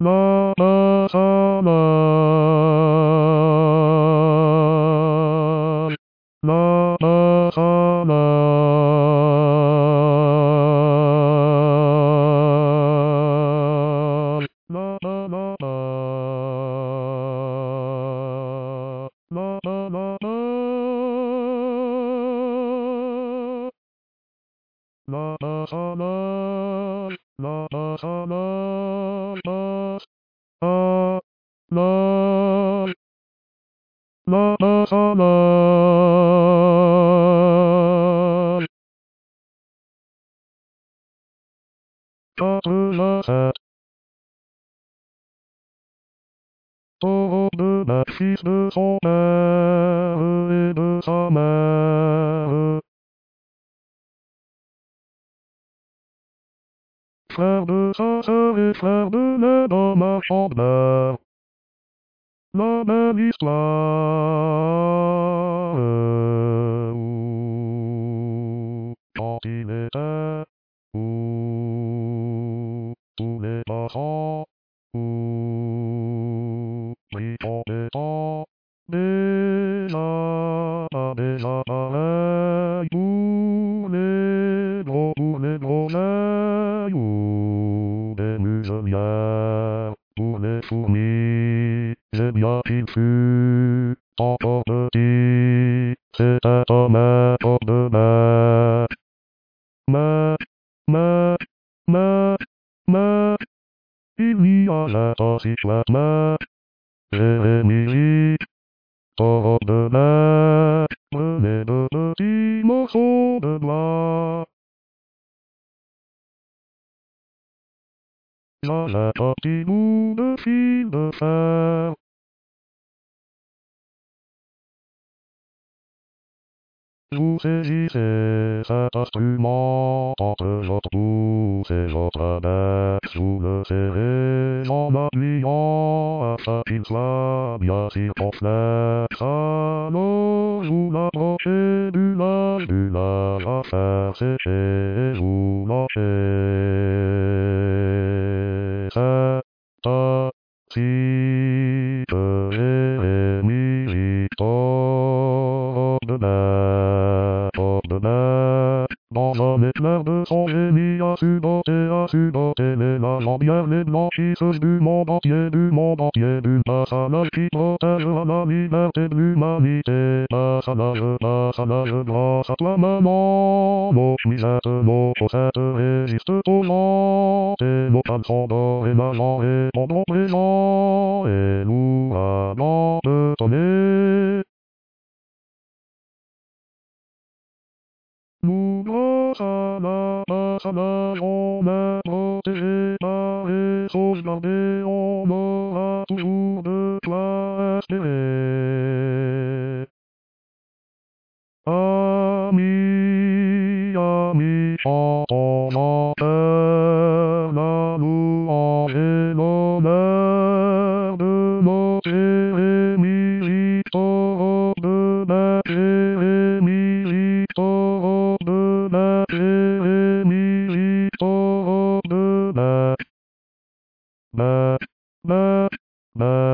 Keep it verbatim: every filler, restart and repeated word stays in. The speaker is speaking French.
ななさなななさななななななななななさなななさななあなななさなかぶらせとぶなしすそめういるさめフェルサセリフェルネドマショネラメリスラーパティネテうートレバサうーリトレタデザーデザーレユレロブレロレユレムズニャブレフミゼビアピフタトブティセタトメトブメメメメメイリアレタシシュメジェミリトブメブレブブティモソブラララタティブルフィルフェVous saisissez cet instrument, tente-le pousser votre bec sous le serré en appuyant afin qu'il soit bien circonflexe. Alors vous l'approchez du linge, du linge à faire sécher et vous lâchez. C'est ainsi que Jérémie Victor de dans un éclair de son génie a su doter, a su doter les jambières, les blanchisseuses du monde entier, du monde entier, d'une personnage qui protège la liberté de l'humanité. Personnage, personnage, grâce à toi maintenant, nos chemisettes, nos chaussettes résistent aux gens, et nos caleçons d'or et d'argent répondront présents, et nous allons te donner. Nous grâce à la personnage, on est protégé par et sauvegardé, on aura toujours de quoi espérer. Amis, amis, chantons en terre la louange et l'honneur de notre Jérémie Victor de Bec, Jérémie Victor de Bec, Jérémie Victor de Bec, Bec, Bec, Bec.